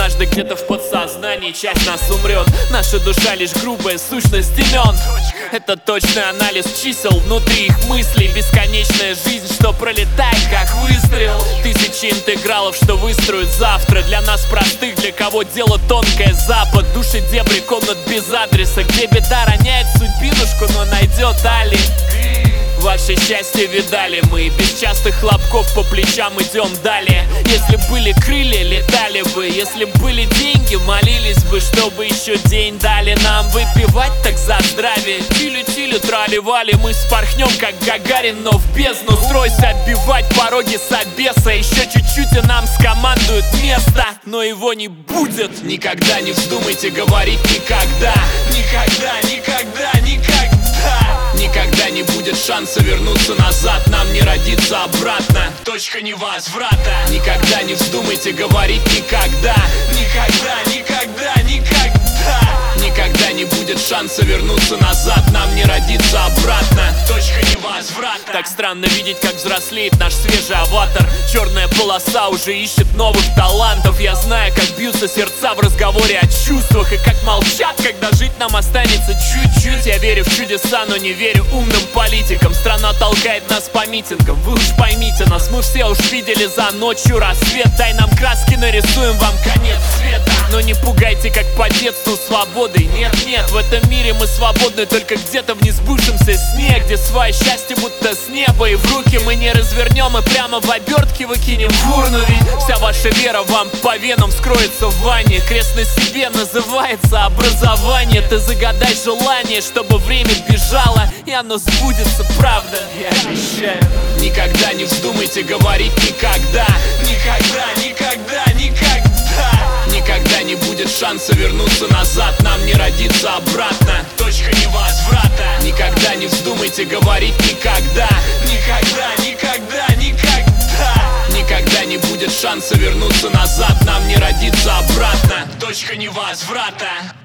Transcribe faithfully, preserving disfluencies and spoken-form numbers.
однажды где-то в подсознании часть нас умрет. Наша душа лишь грубая сущность имен. Это точный анализ чисел внутри их мыслей. Бесконечная жизнь, что пролетает как выстрел. Тысячи интегралов, что выстроят завтра. Для нас простых, для кого дело тонкое запад. Души дебри комнат без адреса, где беда роняет судьбинушку, но найдет али. Ваше счастье видали мы, без частых хлопков по плечам идем далее. Если были крылья, летали бы. Если были деньги, молились бы, чтобы еще день дали нам. Выпивать так за здравие. Тили-тили, трали-вали, мы спорхнем как Гагарин, но в бездну. Стройся отбивать пороги собеса. Еще чуть-чуть и нам скомандуют место, но его не будет. Никогда не вздумайте говорить никогда. Никогда, никогда, никогда. Никогда не будет шанса вернуться назад. Нам не родиться обратно. Точка невозврата. Никогда не вздумайте говорить никогда. Никогда, никогда, никогда. Никогда не будет шанса вернуться назад. Нам не родиться обратно. Точка невозврата. Так странно видеть, как взрослеет наш свежий аватар. Черная полоса уже ищет новых талантов. Я знаю, как бьются сердца в разговоре о чувствах. И как молчат, когда жить нам останется чуть-чуть. Я верю в чудеса, но не верю умным политикам. Страна толкает нас по митингам. Вы уж поймите нас, мы все уж видели за ночью рассвет. Дай нам краски, нарисуем вам конец света. Но не пугайте, как по детству свободой. Нет, нет, в этом мире мы свободны только где-то в несбывшемся сне, где свое счастье будто с неба. И в руки мы не развернем и прямо в обертке выкинем в урну. Ведь вся ваша вера вам по венам скроется в ванне. Крест на себе называется образование. Ты загадай желание, чтобы время бежало, и оно сбудется, правда, я обещаю. Никогда не вздумайте говорить никогда. Никогда, никогда, никогда. Никогда не будет шанса вернуться назад. Нам не родиться обратно. Точка невозврата. Никогда не вздумайте говорить никогда. Никогда, никогда, никогда. Никогда не будет шанса вернуться назад. Нам не родиться обратно. Точка невозврата.